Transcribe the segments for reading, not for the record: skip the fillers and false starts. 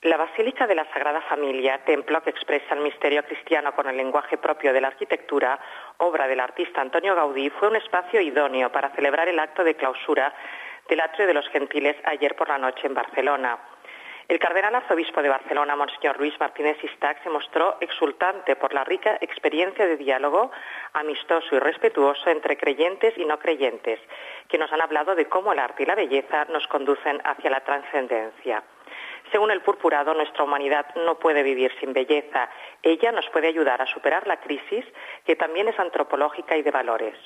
La Basílica de la Sagrada Familia, templo que expresa el misterio cristiano con el lenguaje propio de la arquitectura, obra del artista Antonio Gaudí, fue un espacio idóneo para celebrar el acto de clausura del Atrio de los Gentiles ayer por la noche en Barcelona. El cardenal arzobispo de Barcelona, Monseñor Luis Martínez Sistac, se mostró exultante por la rica experiencia de diálogo amistoso y respetuoso entre creyentes y no creyentes, que nos han hablado de cómo el arte y la belleza nos conducen hacia la trascendencia. Según el purpurado, nuestra humanidad no puede vivir sin belleza. Ella nos puede ayudar a superar la crisis, que también es antropológica y de valores.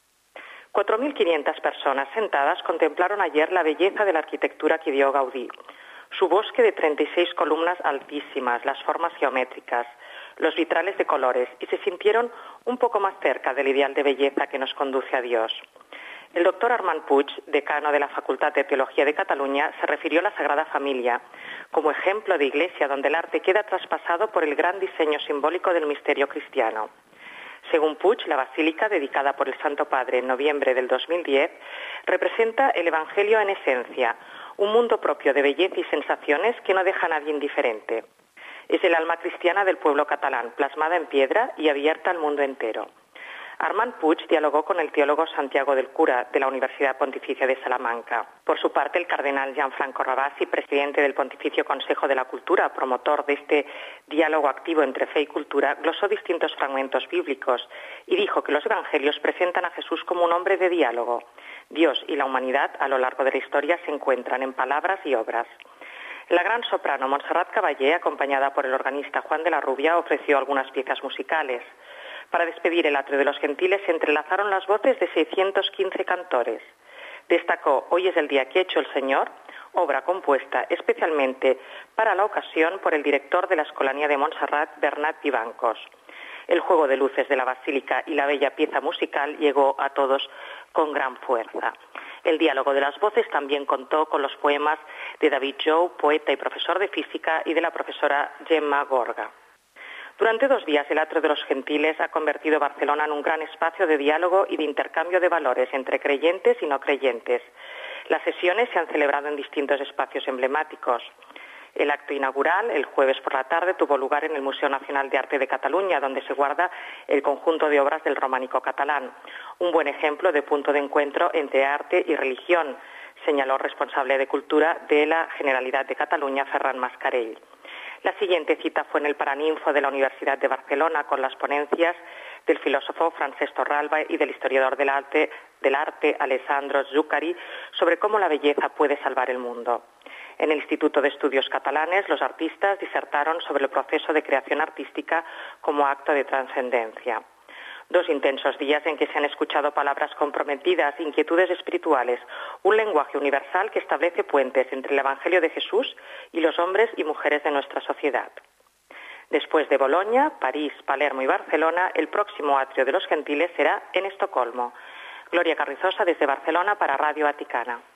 4.500 personas sentadas contemplaron ayer la belleza de la arquitectura que dio Gaudí. Su bosque de 36 columnas altísimas, las formas geométricas, los vitrales de colores, y se sintieron un poco más cerca del ideal de belleza que nos conduce a Dios. El doctor Armand Puig, decano de la Facultad de Teología de Cataluña, se refirió a la Sagrada Familia como ejemplo de iglesia donde el arte queda traspasado por el gran diseño simbólico del misterio cristiano. Según Puig, la basílica, dedicada por el Santo Padre en noviembre del 2010, representa el Evangelio en esencia, un mundo propio de belleza y sensaciones que no deja a nadie indiferente. Es el alma cristiana del pueblo catalán, plasmada en piedra y abierta al mundo entero. Armand Puig dialogó con el teólogo Santiago del Cura, de la Universidad Pontificia de Salamanca. Por su parte, el cardenal Gianfranco Ravasi, presidente del Pontificio Consejo de la Cultura, promotor de este diálogo activo entre fe y cultura, glosó distintos fragmentos bíblicos y dijo que los evangelios presentan a Jesús como un hombre de diálogo. Dios y la humanidad, a lo largo de la historia, se encuentran en palabras y obras. La gran soprano Montserrat Caballé, acompañada por el organista Juan de la Rubia, ofreció algunas piezas musicales. Para despedir el Atrio de los Gentiles se entrelazaron las voces de 615 cantores. Destacó Hoy es el día que ha hecho el Señor, obra compuesta especialmente para la ocasión por el director de la Escolanía de Montserrat, Bernat Vivancos. El juego de luces de la basílica y la bella pieza musical llegó a todos con gran fuerza. El diálogo de las voces también contó con los poemas de David Jou, poeta y profesor de física, y de la profesora Gemma Gorga. Durante 2 días, el Atrio de los Gentiles ha convertido Barcelona en un gran espacio de diálogo y de intercambio de valores entre creyentes y no creyentes. Las sesiones se han celebrado en distintos espacios emblemáticos. El acto inaugural, el jueves por la tarde, tuvo lugar en el Museo Nacional de Arte de Cataluña, donde se guarda el conjunto de obras del románico catalán. Un buen ejemplo de punto de encuentro entre arte y religión, señaló el responsable de Cultura de la Generalidad de Cataluña, Ferran Mascarell. La siguiente cita fue en el Paraninfo de la Universidad de Barcelona, con las ponencias del filósofo Francesc Torralba y del historiador del arte Alessandro Zuccari sobre cómo la belleza puede salvar el mundo. En el Instituto de Estudios Catalanes, los artistas disertaron sobre el proceso de creación artística como acto de trascendencia. 2 intensos días en que se han escuchado palabras comprometidas, inquietudes espirituales, un lenguaje universal que establece puentes entre el Evangelio de Jesús y los hombres y mujeres de nuestra sociedad. Después de Bolonia, París, Palermo y Barcelona, el próximo Atrio de los Gentiles será en Estocolmo. Gloria Carrizosa desde Barcelona para Radio Vaticana.